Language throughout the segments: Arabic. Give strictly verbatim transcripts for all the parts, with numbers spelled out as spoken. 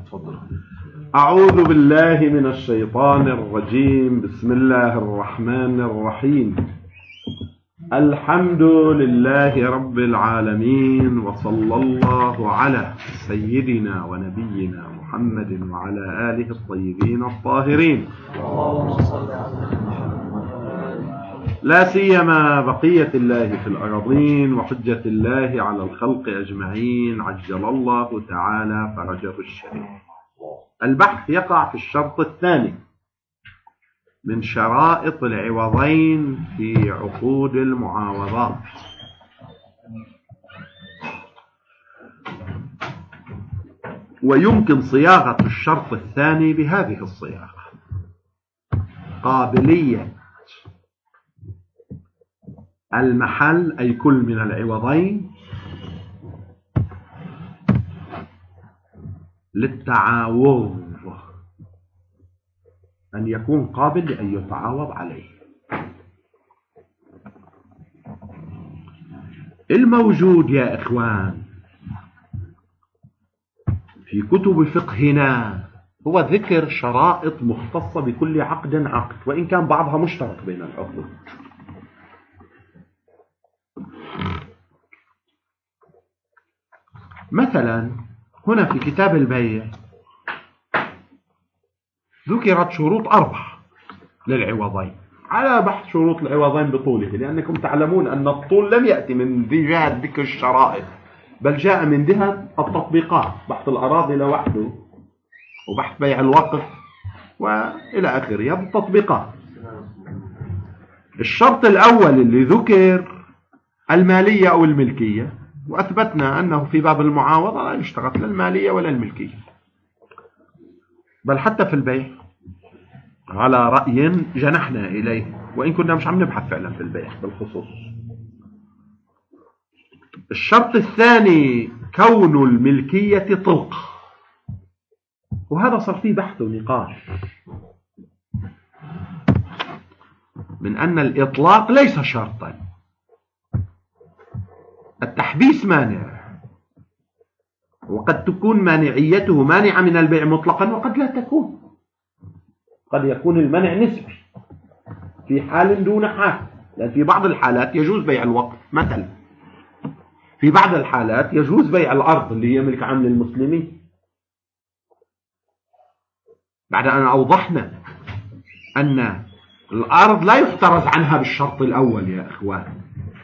تفضل. أعوذ بالله من الشيطان الرجيم. بسم الله الرحمن الرحيم. الحمد لله رب العالمين، وصلى الله على سيدنا ونبينا محمد وعلى آله الطيبين الطاهرين، لا سيما بقية الله في الأراضين وحجة الله على الخلق أجمعين، عجل الله تعالى فرجه الشريف. البحث يقع في الشرط الثاني من شرائط العوضين في عقود المعاوضات. ويمكن صياغة الشرط الثاني بهذه الصياغة: قابلية المحل أي كل من العوضين للتعاوض، أن يكون قابل لأن يتعاوض عليه. الموجود يا إخوان في كتب فقهنا هو ذكر شرائط مختصة بكل عقد عقد، وإن كان بعضها مشترك بين العقود. مثلا هنا في كتاب البيع ذكرت شروط أربعة للعوضين، على بحث شروط العوضين بطوله، لأنكم تعلمون أن الطول لم يأتي من جهة ذكر الشرائط، بل جاء من جهة التطبيقات، بحث الأراضي لوحده وبحث بيع الوقف وإلى آخره، هذه التطبيقات. الشرط الأول اللي ذكر المالية أو الملكية، وأثبتنا أنه في باب المعاوضة لا يشترط لا المالية ولا الملكية، بل حتى في البيع على رأي جنحنا إليه، وإن كنا مش عم نبحث فعلا في البيع بالخصوص. الشرط الثاني كون الملكية طلق، وهذا صار فيه بحث ونقاش من أن الإطلاق ليس شرطا. التحبيس مانع، وقد تكون مانعيته مانعة من البيع مطلقا وقد لا تكون، قد يكون المنع نسبي في حال دون حال، لأن في بعض الحالات يجوز بيع الوقف مثلا، في بعض الحالات يجوز بيع الأرض اللي هي ملك عام للمسلمين، بعد أن أوضحنا أن الأرض لا يحترز عنها بالشرط الأول يا إخوان،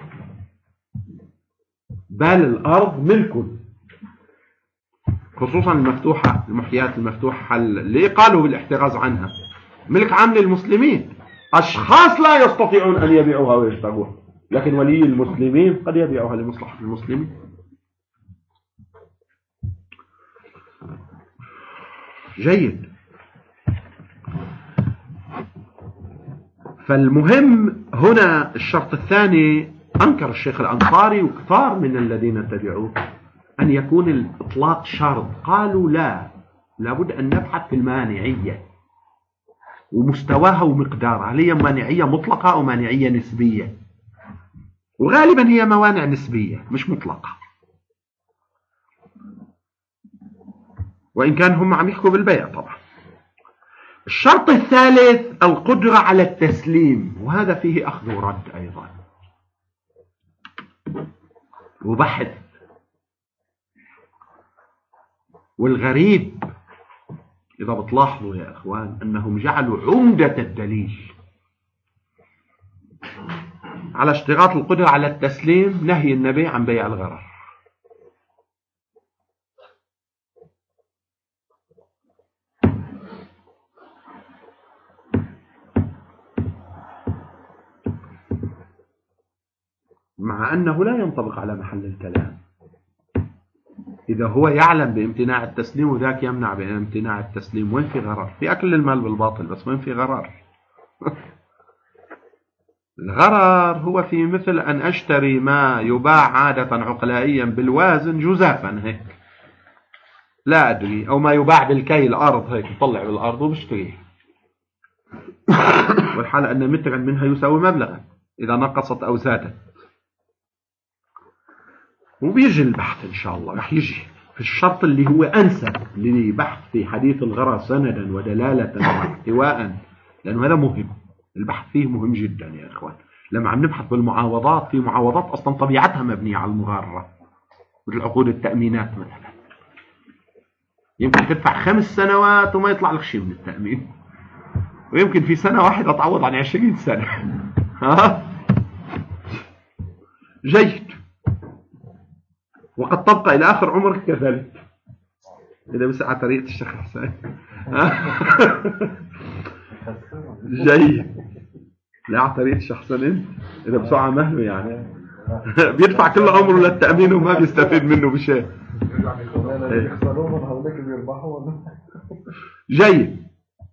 بل الأرض ملك، خصوصا المفتوحة المحيات المفتوحة اللي قالوا بالاحتراز عنها ملك عام للمسلمين. أشخاص لا يستطيعون أن يبيعوها ويشتروها، لكن ولي المسلمين قد يبيعها لمصلحة المسلمين. جيد. فالمهم هنا الشرط الثاني أنكر الشيخ الأنصاري وكثار من الذين تبعوه أن يكون الإطلاق شرط. قالوا لا، لابد أن نبحث في المانعية ومستواها ومقدارها، هل هي مانعية مطلقة أو مانعية نسبية، وغالبا هي موانع نسبية مش مطلقة، وإن كان هم عم يحكوا بالبيع طبعا. الشرط الثالث القدرة على التسليم، وهذا فيه أخذ ورد أيضا وبحث. والغريب إذا بتلاحظوا يا أخوان أنهم جعلوا عمدة الدليل على اشتراط القدرة على التسليم نهي النبي عن بيع الغرر. مع أنه لا ينطبق على محل الكلام. إذا هو يعلم بامتناع التسليم وذاك يمنع بامتناع التسليم، وين في غرر؟ في أكل المال بالباطل، بس وين في غرر؟ الغرر هو في مثل أن أشتري ما يباع عادة عقلائيا بالوازن جزافا هيك لا أدري، أو ما يباع بالكيل أرض هيك يطلع بالأرض وبشتريه، والحالة أن مترا منها يساوي مبلغا إذا نقصت أو زادت. وبيجي البحث إن شاء الله رح يجي في الشرط اللي هو أنسب لبحث في حديث الغرض سندا ودلالة واحتواء، لأنه هذا مهم، البحث فيه مهم جدا يا إخوان. لما عم نبحث بالمعاوضات، في معاوضات أصلا طبيعتها مبنية على المغارة، مثل عقود التأمينات مثلا، يمكن تدفع خمس سنوات وما يطلع لك شيء من التأمين، ويمكن في سنة واحدة تعوض عن عشرين سنة. ها جيد. وقد تبقى إلى آخر عمرك كذلك إذا بسعى طريقة الشيخ حسين. جيد. لا على طريقة الشيخ حسين إذا بسعى مهله يعني بيدفع كل عمره للتأمين وما بيستفيد منه بشيء. جيد.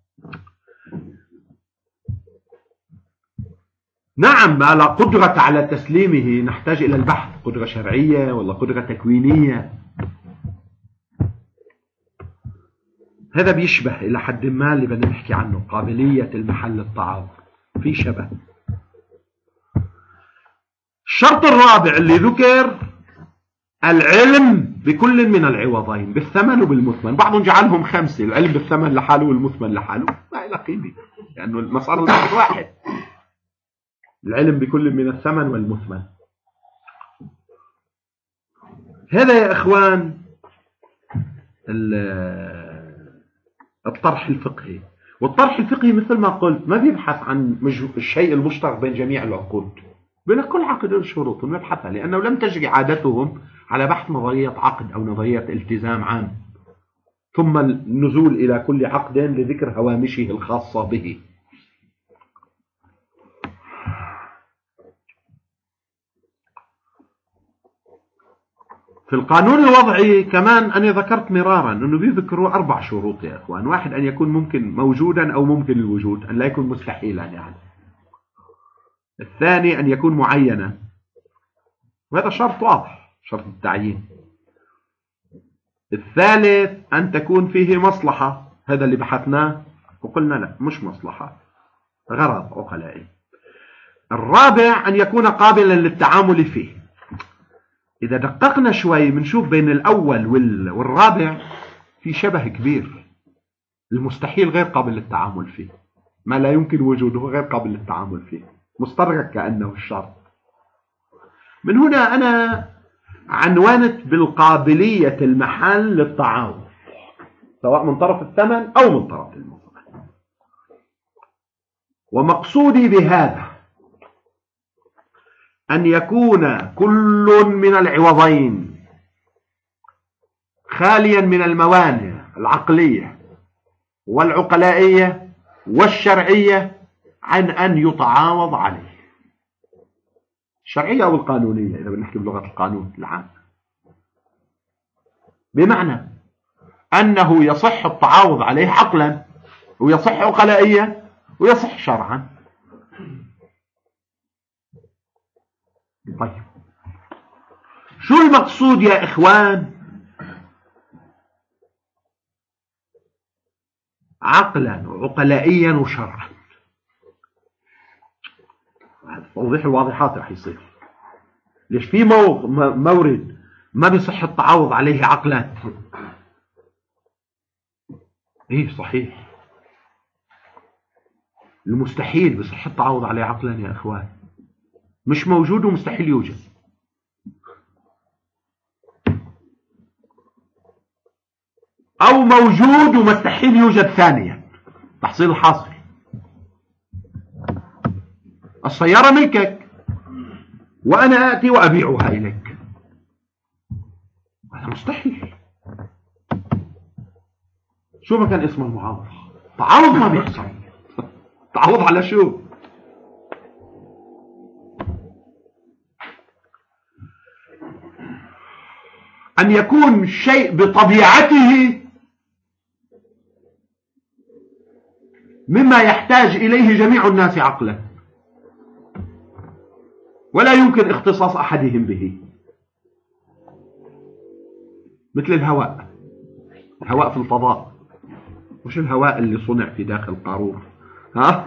نعم، ما لا قدرة على تسليمه نحتاج إلى البحث، قدرة شرعية ولا قدرة تكوينية. هذا بيشبه إلى حد ما اللي بدنا نحكي عنه، قابلية المحل التعاضد، في شبه. الشرط الرابع اللي ذكر العلم بكل من العوضين، بالثمن وبالمثمن. بعضهم جعلهم خمسة، العلم بالثمن لحاله والمثمن لحاله، ما له قيمة لأنه المسار البحث واحد، العلم بكل من الثمن والمثمن. هذا يا إخوان الطرح الفقهي. والطرح الفقهي مثل ما قلت ما بيبحث عن الشيء المشترك بين جميع العقود، بين كل عقد له شروط ونبحثها، لأنه لم تجري عادتهم على بحث نظرية عقد أو نظرية التزام عام، ثم النزول إلى كل عقد لذكر هوامشه الخاصة به. في القانون الوضعي كمان أنا ذكرت مرارا أنه بيذكروا أربع شروط يا أخوان. واحد، أن يكون ممكن موجودا أو ممكن الوجود، أن لا يكون مستحيلا يعني. الثاني أن يكون معينا، وهذا شرط واضح، شرط التعيين. الثالث أن تكون فيه مصلحة، هذا اللي بحثناه وقلنا لا مش مصلحة، غرض عقلائي. الرابع أن يكون قابلا للتعامل فيه. إذا دققنا شوي بنشوف بين الأول والرابع في شبه كبير. المستحيل غير قابل للتعامل فيه، ما لا يمكن وجوده غير قابل للتعامل فيه، مستدرك كأنه الشرط. من هنا أنا عنوانت بالقابلية المحل للتعاوض، سواء من طرف الثمن أو من طرف المثمن. ومقصودي بهذا أن يكون كل من العوضين خاليا من الموانع العقلية والعقلائية والشرعية عن أن يتعاوض عليه، الشرعية أو القانونية إذا بنحكي بلغة القانون العام. بمعنى أنه يصح التعاوض عليه عقلا، ويصح عقلائيا، ويصح شرعا. طيب شو المقصود يا إخوان عقلا وعقلائيا وشرعا؟ توضيح الواضحات رح يصير. ليش في مورد ما بيصح التعاوض عليه عقلا؟ ايه صحيح، المستحيل بيصح التعاوض عليه عقلا يا إخوان، مش موجود ومستحيل يوجد. أو موجود ومستحيل يوجد ثانيا. تحصيل الحاصل، السيارة ملكك وأنا آتي وأبيعها إليك، هذا مستحيل. شو ما كان اسمه المعاوضة، تعاوض ما بيحصل. تعاوض على شو؟ أن يكون شيء بطبيعته مما يحتاج إليه جميع الناس عقلا، ولا يمكن اختصاص أحدهم به، مثل الهواء. الهواء في الفضاء مش الهواء اللي صنع في داخل قارورة. ها؟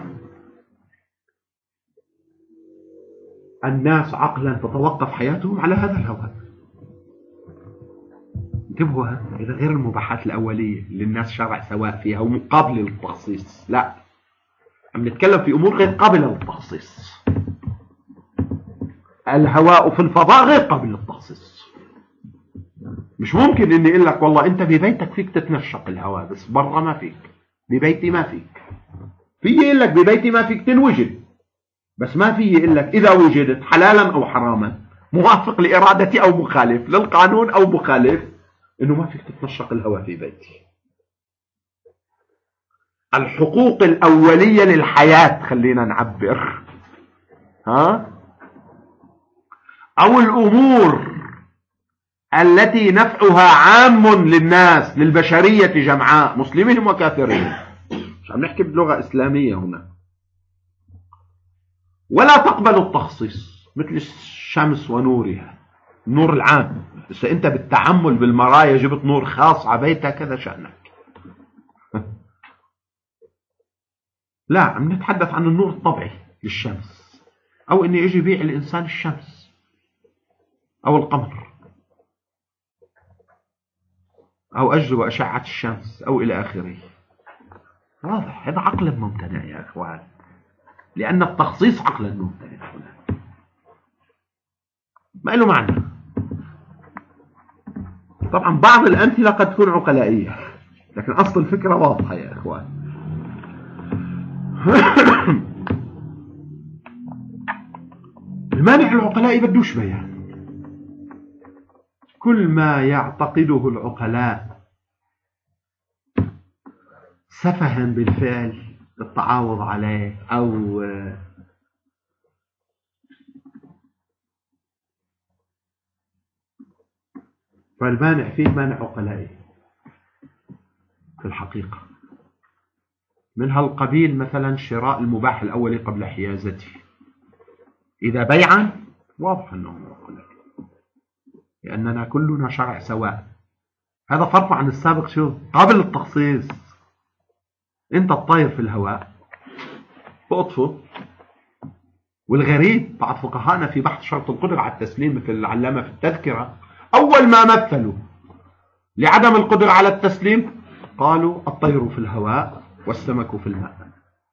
الناس عقلا تتوقف حياتهم على هذا الهواء. انتبهوا، إذا غير المباحات الأولية اللي الناس شرع سواء فيها ومقابلة للتخصيص، لا، عم نتكلم في أمور غير قابلة للتخصيص. الهواء في الفضاء غير قابل للتخصيص. مش ممكن إني أقول لك والله أنت ببيتك فيك تتنشق الهواء بس برا ما فيك، ببيتي ما فيك. في يقول لك ببيتي ما فيك تنوجد، بس ما في يقول لك إذا وجدت حلالا أو حراما موافق لإرادتي أو مخالف للقانون أو مخالف إنه ما فيك تتنشق الهواء في بيتي. الحقوق الأولية للحياة خلينا نعبر، ها، أو الأمور التي نفعها عام للناس للبشرية جمعاء مسلمين وكافرين، مش عم نحكي بلغة إسلامية هنا، ولا تقبل التخصيص مثل الشمس ونورها، النور العام. بس أنت بالتعمل بالمرايا جبت نور خاص على بيتك هذا شأنك. لا، عم نتحدث عن النور الطبيعي للشمس، أو إني يجي يبيع الإنسان الشمس أو القمر أو أجلب أشعة الشمس أو إلى آخره. واضح، هذا عقلا ممتنع يا أخوان، لأن التخصيص عقلا ممتنع هنا، ما له معنى. طبعا بعض الأمثلة قد تكون عقلائية، لكن أصل الفكرة واضحة يا أخوان. المانع العقلائي بدوش بيان. كل ما يعتقده العقلاء سفها بالفعل التعاوض عليه أو فالمانع فيه مانع عقلائي في الحقيقة، من هالقبيل مثلا شراء المباح الأولي قبل حيازته. إذا بيعا واضح أنه عقلائي، لأننا كلنا شرع سواء. هذا فرق عن السابق، شو قابل للتخصيص. أنت الطير في الهواء بأطفه. والغريب بعض فقهاءنا في بحث شرط القدرة على التسليم مثل العلامة في التذكرة، أول ما مثلوا لعدم القدرة على التسليم قالوا الطير في الهواء والسمك في الماء.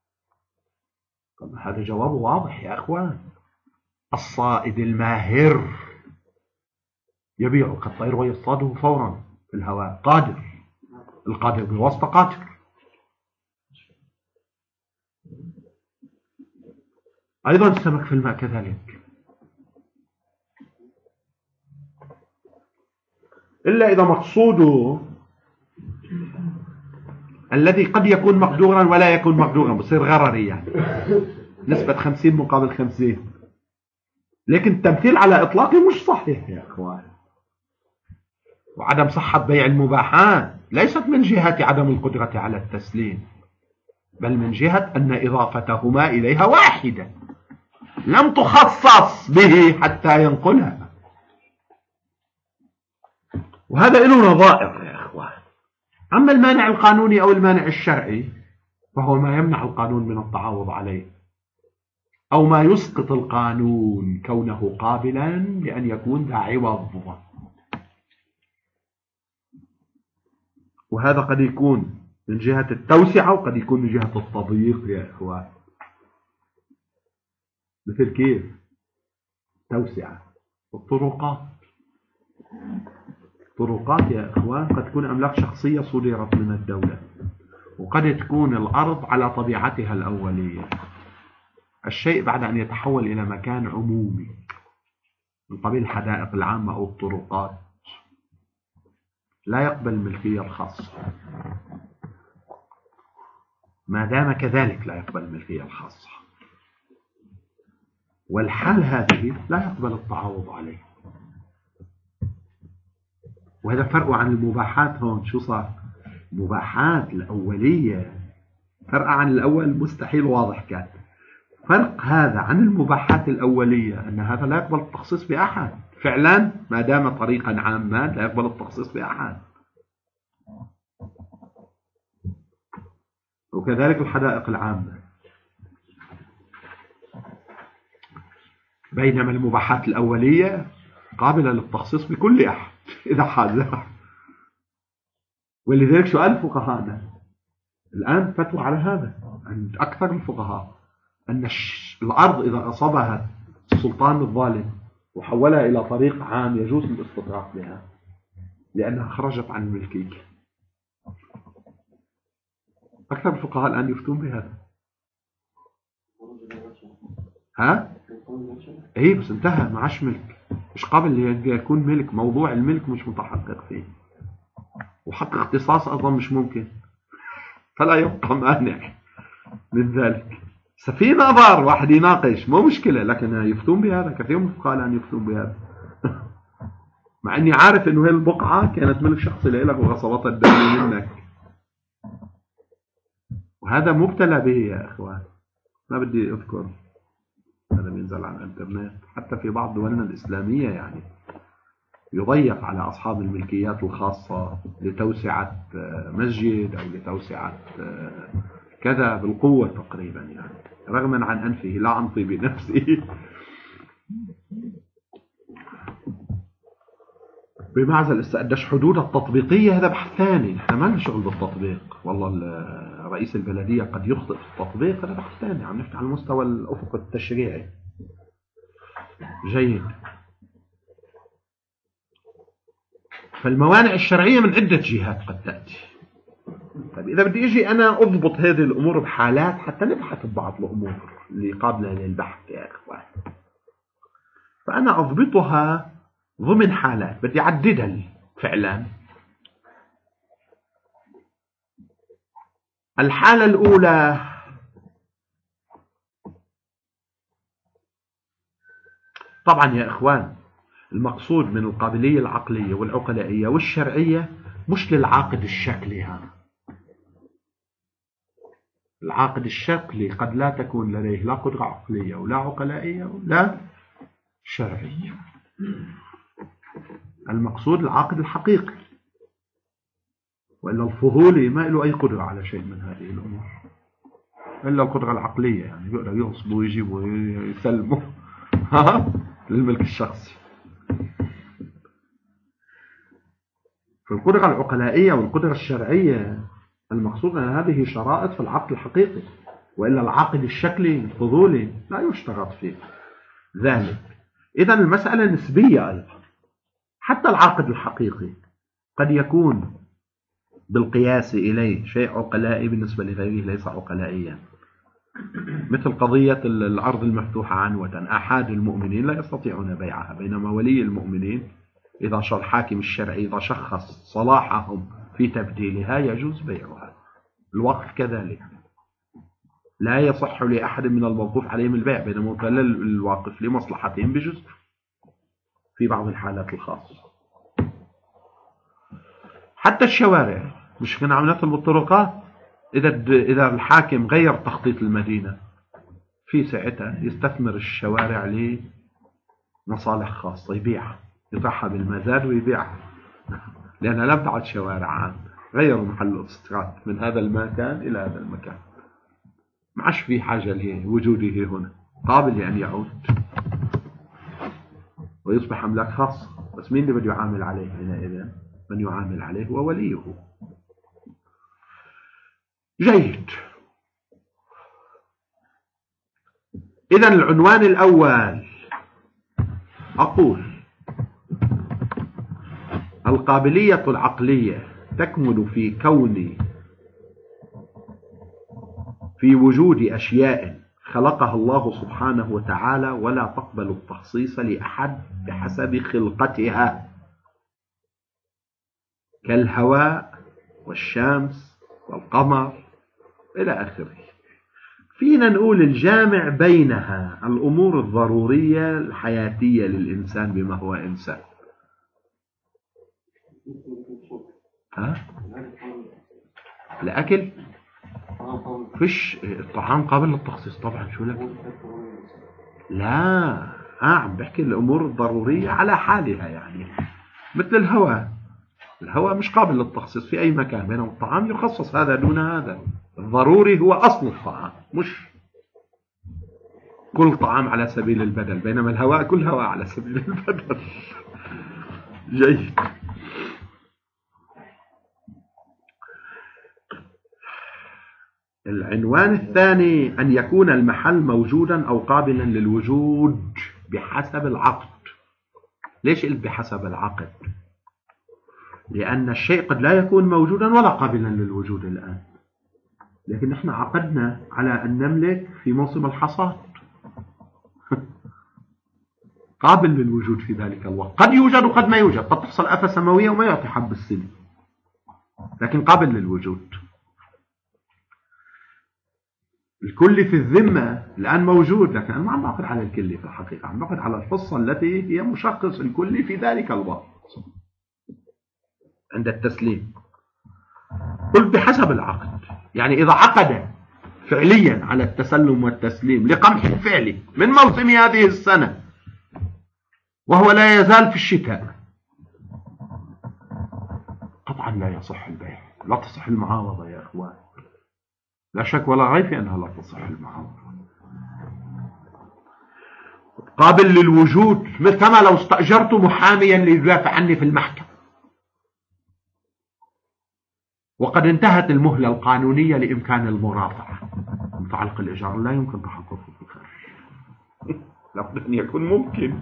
طب هذا جواب واضح يا أخوان. الصائد الماهر يبيع كالطير ويصطاده فورا في الهواء، قادر. القادر بالواسطة قادر. أيضا السمك في الماء كذلك، إلا إذا مقصوده الذي قد يكون مقدورا ولا يكون مقدورا، بصير غرري يعني نسبة خمسين مقابل خمسين. لكن التمثيل على إطلاقه مش صحيح يا أخوان. وعدم صحة بيع المباحات ليست من جهة عدم القدرة على التسليم، بل من جهة أن إضافتهما إليها واحدة لم تخصص به حتى ينقلها. وهذا له نظائر يا أخوان. أما المانع القانوني أو المانع الشرعي فهو ما يمنع القانون من التعاوض عليه، أو ما يسقط القانون كونه قابلا لأن يكون ذا عوض. وهذا قد يكون من جهة التوسعة وقد يكون من جهة التضييق يا إخوان. مثل كيف؟ توسعة الطرقات. الطرقات يا إخوان قد تكون أملاك شخصية صدرت من الدولة، وقد تكون الأرض على طبيعتها الأولية. الشيء بعد أن يتحول إلى مكان عمومي من قبيل الحدائق العامة أو الطرقات لا يقبل الملكية الخاصة. ما دام كذلك لا يقبل الملكية الخاصة، والحال هذه لا يقبل التعاوض عليه. وهذا فرق عن المباحات. هون شو صار؟ المباحات الأولية فرق عن الأول مستحيل واضح كان. فرق هذا عن المباحات الأولية أن هذا لا يقبل التخصيص بأحد فعلا، ما دام طريقا عاما لا يقبل التخصيص بأحد. وكذلك الحدائق العامة. بينما المباحات الأولية قابلة للتخصيص بكل أحد إذا حازها. ولذلك سؤال فقهاءنا الآن فتوى على هذا عند أكثر الفقهاء أن الأرض إذا أصابها السلطان الظالم وحولها إلى طريق عام يجوز الاستطراق بها لأنها خرجت عن الملكية. أكثر الفقهاء الآن يفتون بهذا. ها؟ إيه بس انتهى ما عادش ملك، مش قابل يكون ملك، موضوع الملك مش متحقق فيه، وحق اختصاص أيضا مش ممكن، فلا يبقى مانع من ذلك. في نظر واحد يناقش مو مشكلة، لكن يفتون بهذا كثير من الفقهاء الآن يفتون بهذا مع أني عارف أنه هي البقعة كانت ملك شخصي لك وغصبتها الدولة منك، وهذا مبتلى به يا إخوان. ما بدي أذكر، هذا بينزل على الانترنت حتى في بعض دولنا الإسلامية، يعني يضيق على أصحاب الملكيات الخاصة لتوسعة مسجد أو لتوسعة كذا بالقوة تقريبا، يعني رغما عن أنفه لا عن طيب نفسه. بمعزل السأدش حدود التطبيقية هذا بحث ثاني، نحن ما لنا شغل بالتطبيق، والله رئيس البلدية قد يخطئ في التطبيق، هذا بحث ثاني، عم نفتح على المستوى الأفق التشريعي. جيد. فالموانع الشرعية من عدة جهات قد تأتي. طيب إذا بدي أجي أنا أضبط هذه الأمور بحالات حتى نبحث ببعض الأمور اللي قابلة للبحث يا إخوان، فأنا أضبطها ضمن حالات بدي أعددها فعلا. الحالة الأولى طبعا يا إخوان المقصود من القابلية العقلية والعقلائية والشرعية مش للعاقد الشكلي. هذا العاقد الشكلي قد لا تكون لديه لا قدرة عقلية ولا عقلائية ولا شرعية. المقصود العاقد الحقيقي، وإلا الفضولي ما له أي قدرة على شيء من هذه الأمور إلا القدرة العقلية، يعني يقدر يغصبه ويجيبه ويسلمه للملك الشخصي. في القدرة العقلائية والقدرة الشرعية المقصود أن هذه شرائط في العقد الحقيقي، وإلا العقد الشكلي الفضولي لا يشترط فيه ذلك. إذن المسألة نسبية أيضا. حتى العقد الحقيقي قد يكون بالقياس إليه شيء عقلائي بالنسبة لغيره ليس عقلائيا، مثل قضية الأرض المفتوحة عنوة، أحد المؤمنين لا يستطيعون بيعها، بينما ولي المؤمنين إذا شرع الحاكم الشرعي إذا شخص صلاحهم في تبديلها يجوز بيعها. الوقف كذلك لا يصح لأحد من الموقوف عليهم البيع، بينما الواقف لمصلحتهم بجزء في بعض الحالات الخاصة. حتى الشوارع مش كنا عم نطلب الطرقات، إذا إذا الحاكم غير تخطيط المدينة في ساعتها يستثمر الشوارع لمصالح خاصة، يبيعها، يطرحها بالمزاد ويبيعها، لأنها لم تعد شوارع عامة، غيروا محل الاستيراد من هذا المكان إلى هذا المكان، ما عادش في حاجة لوجوده هنا، قابل لأن يعود ويصبح أملاك خاصة. بس مين اللي بده يعامل عليه حينئذ؟ من يعامل عليه هو وليه. جيد. إذن العنوان الأول أقول القابلية العقلية تكمن في كون في وجود أشياء خلقها الله سبحانه وتعالى ولا تقبل التخصيص لأحد بحسب خلقتها، كالهواء والشمس والقمر إلى آخره. فينا نقول الجامع بينها الأمور الضرورية الحياتية للإنسان بما هو إنسان. ها؟ الأكل فيش الطعام قابل للتخصيص طبعا. شو لك؟ لا ها عم بحكي الأمور الضرورية على حالها، يعني مثل الهواء، الهواء مش قابل للتخصيص في أي مكان، بينما الطعام يخصص هذا دون هذا. الضروري هو أصل الطعام، مش كل طعام على سبيل البدل، بينما الهواء كل هواء على سبيل البدل. جيد. العنوان الثاني أن يكون المحل موجودا أو قابلا للوجود بحسب العقد. ليش قلت بحسب العقد؟ لأن الشيء قد لا يكون موجودا ولا قابلا للوجود الآن، لكن نحن عقدنا على أن نملك في موسم الحصاد قابل للوجود في ذلك الوقت. قد يوجد وقد ما يوجد، قد تحصل آفة سماوية وما يعطي حب السنة، لكن قابل للوجود. الكل في الذمة الآن موجود، لكن أنا ما عم باخذ على الكل في الحقيقة، عم باخذ على الحصة التي هي مشخص الكل في ذلك الوقت عند التسليم. قلت بحسب العقد، يعني إذا عقد فعليا على التسلم والتسليم لقمح فعلي من موسم هذه السنة وهو لا يزال في الشتاء، قطعا لا يصح البيع، لا تصح المعاوضة يا أخوان، لا شك ولا ريب في أنها لا تصح المعاوضة. قابل للوجود مثل كما لو استأجرت محاميا ليدافع عني في المحكمة وقد انتهت المهلة القانونية لإمكان المرافعة، متعلق الإيجار لا يمكن تحققه في الخارج، لابد أن يكون ممكن.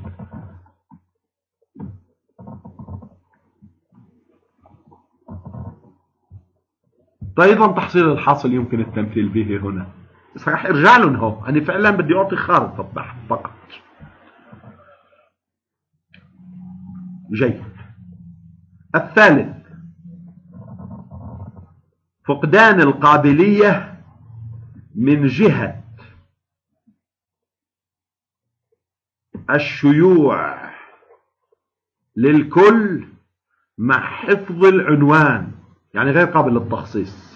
أيضا تحصيل الحاصل يمكن التمثيل به هنا، بس راح ارجع لهم هو، أنا فعلا بدي أعطي خارطة البحث فقط. جيد. الثالث فقدان القابلية من جهة الشيوع للكل مع حفظ العنوان، يعني غير قابل للتخصيص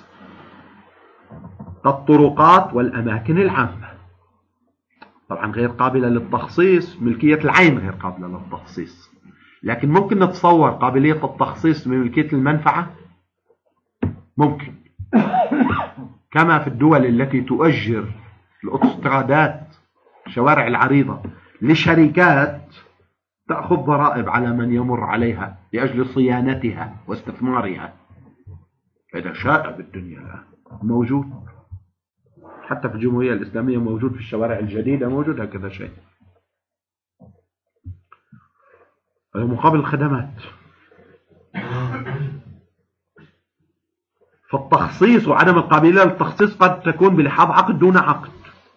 كالطرقات والأماكن العامة. طبعا غير قابلة للتخصيص، ملكية العين غير قابلة للتخصيص، لكن ممكن نتصور قابلية التخصيص بملكية المنفعة، ممكن، كما في الدول التي تؤجر الأوتوسترادات الشوارع العريضة لشركات تأخذ ضرائب على من يمر عليها لأجل صيانتها واستثمارها. هذا شائع بالدنيا الآن، موجود حتى في الجمهورية الإسلامية، موجود في الشوارع الجديدة، موجود هكذا شيء. مقابل الخدمات. فالتخصيص وعدم القابلية للتخصيص قد تكون بلحاظ عقد دون عقد.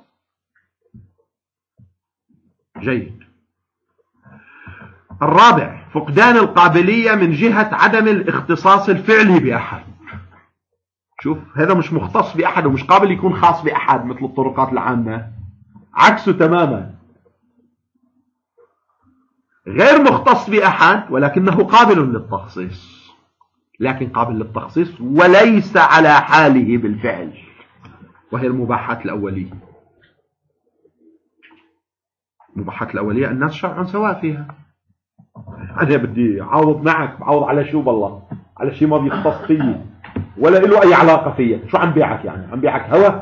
جيد. الرابع فقدان القابلية من جهة عدم الاختصاص الفعلي بأحد. شوف، هذا مش مختص بأحد ومش قابل يكون خاص بأحد مثل الطرقات العامة، عكسه تماما، غير مختص بأحد ولكنه قابل للتخصيص، لكن قابل للتخصيص وليس على حاله بالفعل، وهي المباحات الأولية. المباحات الأولية الناس شرعا سواء فيها. أنا بدي عاوض معك، بعوض على شو؟ بالله على شيء ما بيختص فيه ولا له أي علاقة فيه. شو عم بيعك يعني؟ عم بيعك هوا؟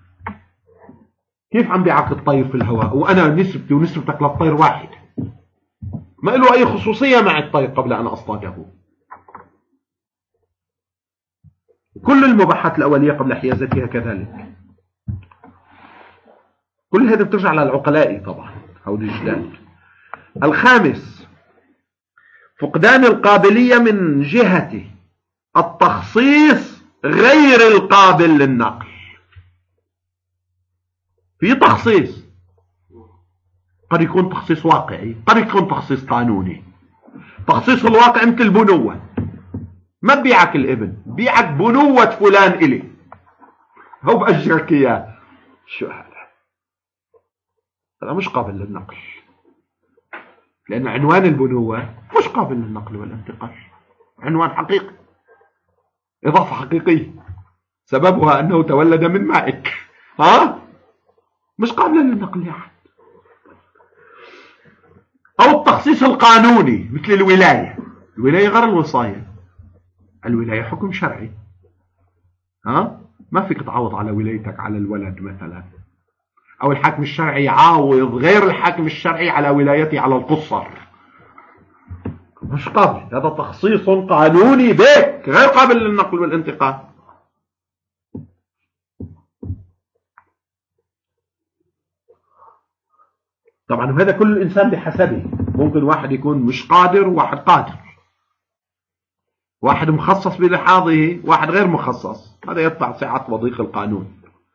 كيف عم بيعك الطير في الهواء وأنا نسبتي ونسبتك للطير واحد؟ ما له أي خصوصية مع الطير قبل أن أصطاده. كل المباحات الأولية قبل حيازتها كذلك. كل هذا بترجع على العقلاء طبعا أو الجدال. الخامس فقدان القابلية من جهة التخصيص غير القابل للنقل. في تخصيص قد يكون تخصيص واقعي، قد يكون تخصيص قانوني. تخصيص الواقع مثل البنوة، ما بيعك الابن، بيعك بنوة فلان إلي، هو بأجرك إياه. شو هذا؟ هذا مش قابل للنقل، لأن عنوان البنوة مش قابل للنقل والانتقال، عنوان حقيقي، إضافة حقيقية سببها أنه تولد من مائك، ها؟ مش قابل للنقل يا أحد. أو التخصيص القانوني مثل الولاية. الولاية غير الوصاية. الولاية حكم شرعي، ها؟ ما فيك تعوض على ولايتك على الولد مثلا، أو الحاكم الشرعي يعاوض غير الحاكم الشرعي على ولايته على القصر. مش قابل، هذا تخصيص قانوني بك غير قابل للنقل والانتقال. طبعا وهذا كل إنسان بحسبه، ممكن واحد يكون مش قادر وواحد قادر، واحد مخصص بلحاظه واحد غير مخصص، هذا يدفع سعة وضيق القانون.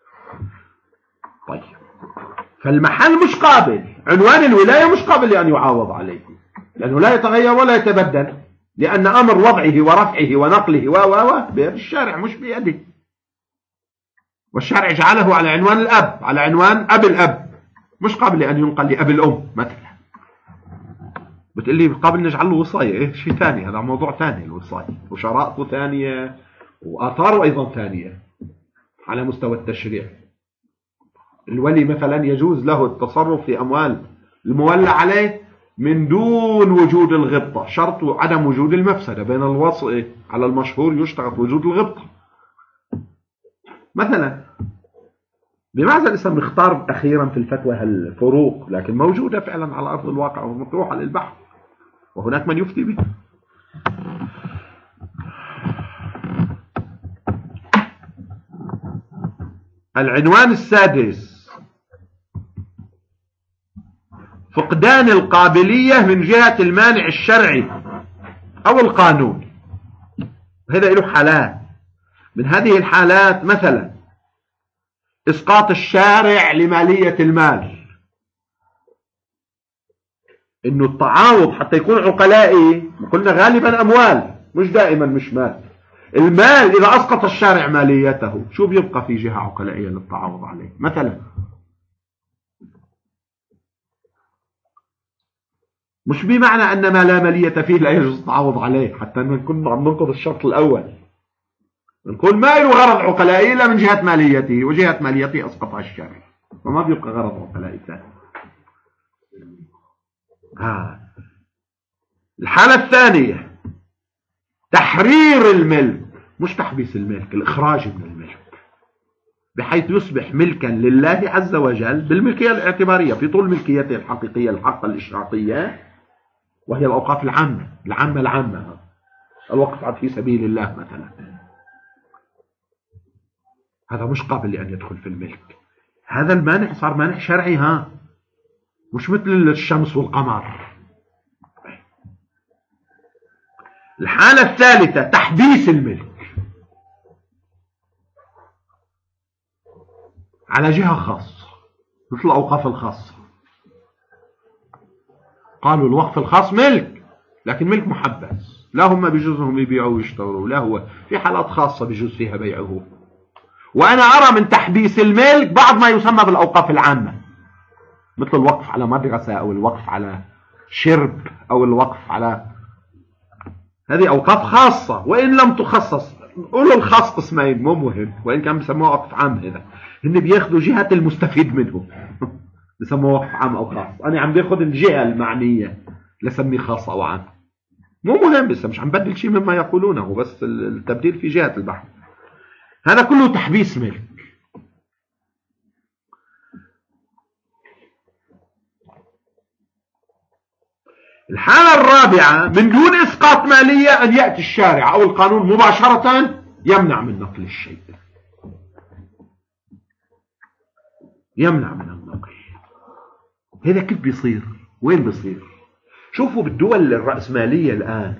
طيب فالمحل مش قابل، عنوان الولاية مش قابل لأن يعاوض عليه، لأنه لا يتغير ولا يتبدل، لأن أمر وضعه ورفعه ونقله و و بيد الشارع مش بيده، والشارع جعله على عنوان الأب، على عنوان أب الأب، مش قابل لأن ينقل لأب الأم مثلا. بتقول لي قابل نجعل له وصاية، إيه شيء ثاني، هذا موضوع ثاني الوصاية، وشرائطه ثانية وآثاره أيضا ثانية على مستوى التشريع. الولي مثلا يجوز له التصرف في أموال المولى عليه من دون وجود الغبطة، شرط عدم وجود المفسدة. بين الوصي على المشهور يشترط وجود الغبطة مثلا. بمعنى الإسلام نختار أخيرا في الفتوى هالفروق، لكن موجودة فعلا على أرض الواقع ومطروحة للبحث، وهناك من يفتي به. العنوان السادس: فقدان القابلية من جهة المانع الشرعي أو القانون. هذا له حالات، من هذه الحالات مثلا إسقاط الشارع لمالية المال، إنه التعاوض حتى يكون عقلائي، قلنا غالبا أموال مش دائما مش مال. المال إذا أسقط الشارع ماليته شو بيبقى في جهة عقلائية للتعاوض عليه؟ مثلا مش بمعنى أن ما لا مالية فيه لا يجوز التعاوض عليه، حتى نكون عم ننقض الشرط الأول، نكون ما له غرض عقلائي إلا من جهة ماليته، وجهة ماليته أسقطها الشارع، فما بيبقى غرض عقلائي ثاني. ها الحالة الثانية: تحرير الملك، مش تحبيس الملك، الإخراج من الملك، بحيث يصبح ملكا لله عز وجل بالملكية الاعتبارية في طول ملكيته الحقيقية الحقة الإشراقية، وهي الأوقاف العامة العامة العامة، الوقف في سبيل الله مثلا. هذا مش قابل لأن يدخل في الملك، هذا المانع صار مانع شرعي، ها مش مثل الشمس والقمر. الحالة الثالثة: تحبيس الملك على جهة خاصة مثل الأوقاف الخاصة. قالوا الوقف الخاص ملك، لكن ملك محبس، لا هم بجوزهم يبيعوا ويشتروا، لا هو في حالات خاصة بجوز فيها بيعه. وأنا أرى من تحبيس الملك بعض ما يسمى بالأوقاف العامة، مثل الوقف على مدرسة أو الوقف على شرب أو الوقف على، هذه أوقاف خاصة وإن لم تخصص. قولوا الخاص قسمين مو مهم، وإن كان بيسموها وقف عام، هذا هن بياخذوا جهة المستفيد منه بيسموه وقف عام أو خاص. أنا عم باخذ الجهة المعنية لسميه خاص أو عام، مو مهم، بس مش عم بدل شيء مما يقولونه، بس التبديل في جهة البحث. هذا كله تحبيس ملك. الحالة الرابعة: من دون إسقاط مالية، أن يأتي الشارع أو القانون مباشرة يمنع من نقل الشيء، يمنع من النقل. هذا كيف بيصير؟ وين بيصير؟ شوفوا بالدول الرأسمالية الآن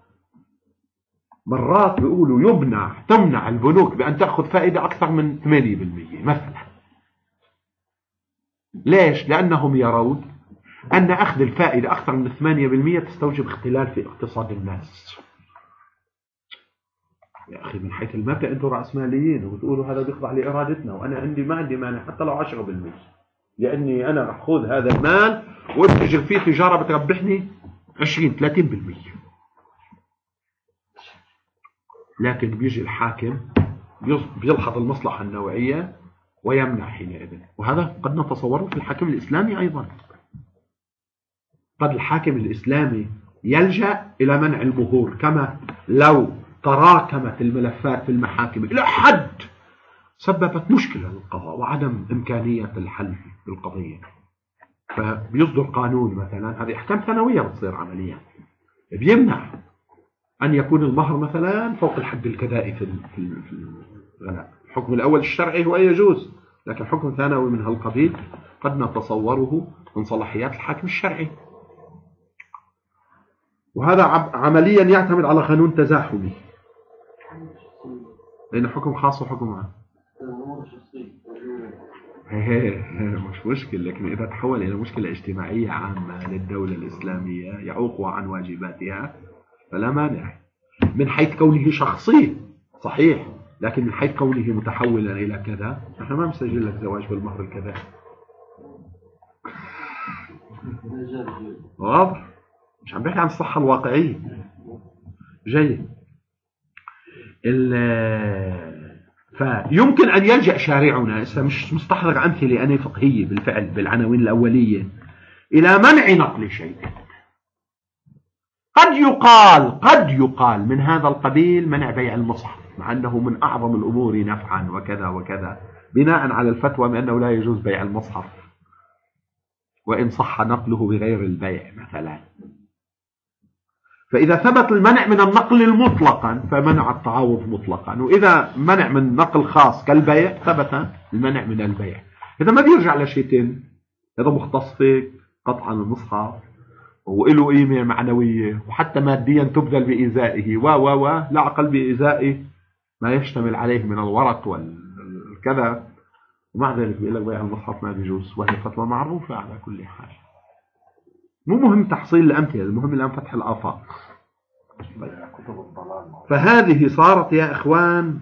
مرات بيقولوا يمنع تمنع البنوك بأن تأخذ فائدة أكثر من ثمانية بالمئة مثلا. ليش؟ لأنهم يرون أن أخذ الفائدة أكثر من ثمانية بالمئة تستوجب اختلال في اقتصاد الناس. يا أخي من حيث المبدأ أنتم رأسماليين وبتقولوا هذا بيخضع لإرادتنا، وأنا عندي ما عندي مانع حتى لو عشرة بالمئة، لأني أنا رح أخذ هذا المال وأتجر فيه تجارة بتربحني عشرين ثلاثين بالمئة. لكن بيجي الحاكم بيلحظ المصلحة النوعية ويمنع حينئذ، وهذا قد نتصوره في الحاكم الإسلامي أيضا. قد الحاكم الإسلامي يلجأ إلى منع المهور، كما لو تراكمت الملفات في المحاكم إلى حد سببت مشكلة للقضاء وعدم إمكانية الحل بالقضية، فبيصدر قانون مثلا، هذه أحكام ثانوية بتصير عمليا، بيمنع أن يكون المهر مثلا فوق الحد الكدائي في الغلاء. الحكم الأول الشرعي هو يجوز، لكن حكم ثانوي من هالقبيل قد نتصوره من صلاحيات الحاكم الشرعي، وهذا عمليا يعتمد على قانون تزاحمي بين حكم خاص وحكم عام. مش مشكلة، لكن إذا تحول إلى مشكلة اجتماعية عامة للدولة الإسلامية يعوق عن واجباتها فلا مانع من حيث كونه شخصي صحيح، لكن من حيث كونه متحولا إلى كذا نحن ما مسجل لك زواج بالمهر الكذا. واضح؟ مش عم بحكي عن الصحة الواقعية. جيد. فيمكن أن يلجأ شارعنا، مش مستحضر أمثلة أنا فقهية بالفعل بالعناوين الأولية، إلى منع نقل شيء. قد يقال قد يقال من هذا القبيل منع بيع المصحف، مع أنه من أعظم الأمور نفعا وكذا وكذا، بناء على الفتوى بأنه لا يجوز بيع المصحف وإن صح نقله بغير البيع مثلا. فإذا ثبت المنع من النقل مطلقا فمنع التعاوض مطلقا، وإذا منع من نقل خاص كالبيع ثبت المنع من البيع. إذا ما بيرجع لشيئين، هذا مختص فيك قطعا المصحف وله قيمة معنوية وحتى ماديا تبذل بإزائه و و و لا أقل بإزائه ما يشتمل عليه من الورق والكذا، ومع ذلك بيقول لك بيع المصحف ما بيجوز، وهي فتوى معروفة على كل حال. مو مهم تحصيل الأمثلة، المهم الآن فتح الآفاق. فهذه صارت يا إخوان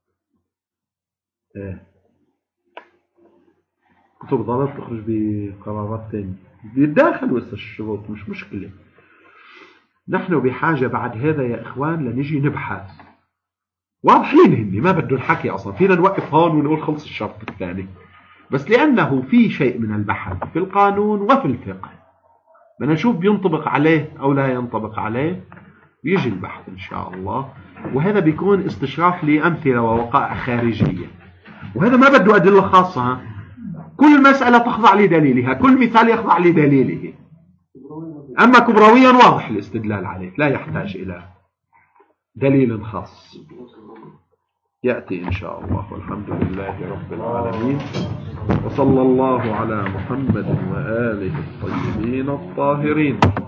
كتب الضلال تخرج بقرارات ثانية بيتداخل وسط الشروط، مش مشكلة. نحن بحاجة بعد هذا يا إخوان لنجي نبحث واضحين هني، ما بدهم حكي أصلا، فينا نوقف هون ونقول خلص الشرط الثاني، بس لأنه في شيء من البحث في القانون وفي الفقه بدنا نشوف بينطبق عليه أو لا ينطبق عليه، يجي البحث إن شاء الله. وهذا بيكون استشراف لأمثلة ووقائع خارجية، وهذا ما بده أدلة خاصة، كل مسألة تخضع لدليلها، كل مثال يخضع لدليله. أما كبرويا واضح الاستدلال عليه، لا يحتاج إلى دليل خاص. يأتي إن شاء الله، والحمد لله رب العالمين، وصلى الله على محمد وآله الطيبين الطاهرين.